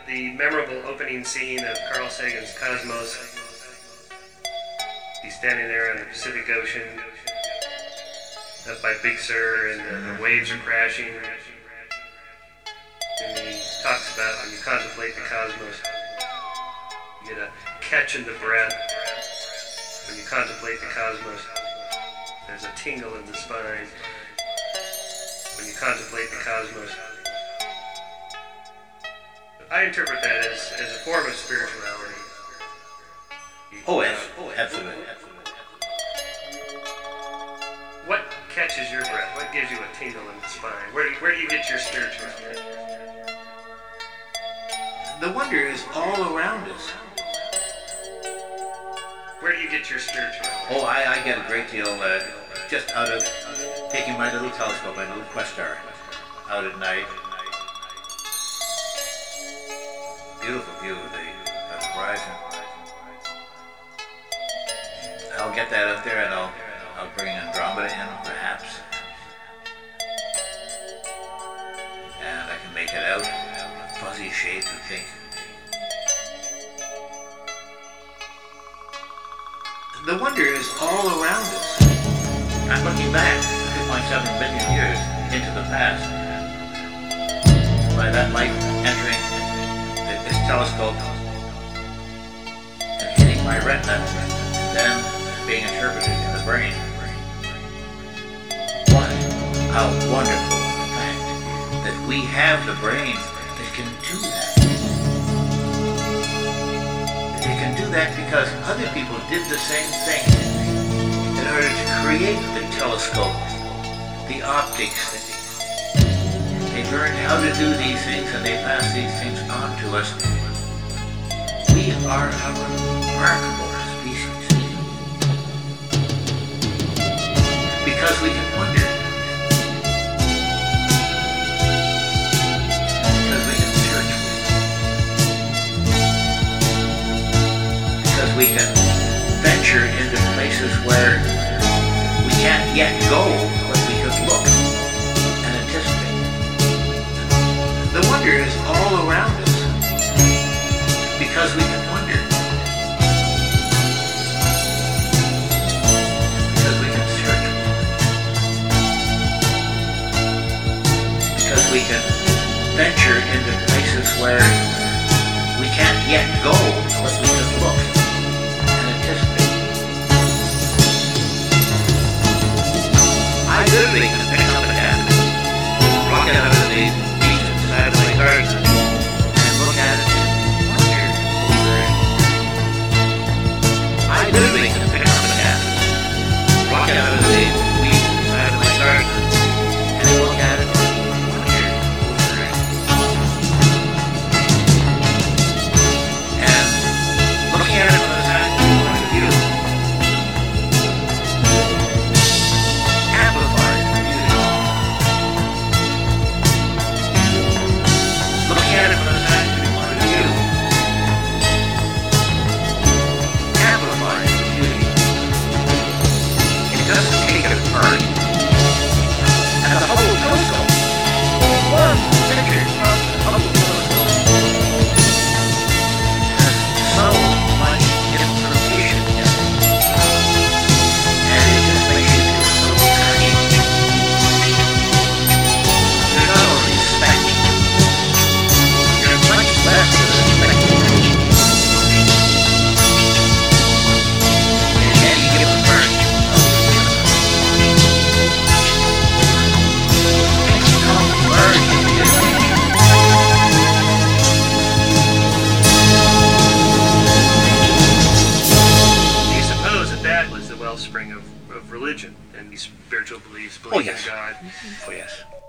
the memorable opening scene of Carl Sagan's Cosmos. He's standing there on the Pacific Ocean, up by Big Sur, and the waves are crashing. And he talks about when you contemplate the cosmos, you get a catch in the breath. When you contemplate the cosmos, there's a tingle in the spine. When you contemplate the cosmos, I interpret that as a form of spirituality. Oh, yes. Absolutely. What catches your breath? What gives you a tingle in the spine? Where do you get your spirituality? The wonder is all around us. Where do you get your spirituality? Oh, I get a great deal just out of taking my little telescope, my little Questar, out at night. Beautiful view of the horizon. I'll get that up there, and I'll bring Andromeda in, perhaps, and I can make it out a fuzzy shape and think. The wonder is all around us. I'm looking back 2.7 billion years into the past. By that light entering this telescope and hitting my retina, and then being interpreted in the brain. What a wonderful fact that we have the brain that can do that. They can do that because other people did the same thing in order to create the telescope, the optics. They learned how to do these things, and they pass these things on to us. We are a remarkable species because we can wonder, because we can search, because we can venture into places where we can't yet go, but we can look and anticipate. The wonder is all around us because we can wonder, because we can search, because we can venture into places where we can't yet go, but we can look and anticipate. I literally can pick up a hat, walk out of the beach inside my garden, and look at it and wonder over it. I literally can pick up a hat, walk out of the beach inside my garden, and look at it and wonder over it. And looking at it from a scientific point of view, amplifies the beauty. Looking at it from a scientific point of view, amplifies the beauty. It doesn't take it apart. And the Hubble telescope, one picture from the Hubble telescope, has so much information in it. And it just makes you feel so tiny. You're not only specking, you're much less than a speculation. In any given part of the universe. It's called merging theory. Do you suppose that was the wellspring of religion and these spiritual beliefs, belief in yes. God? Oh, yes.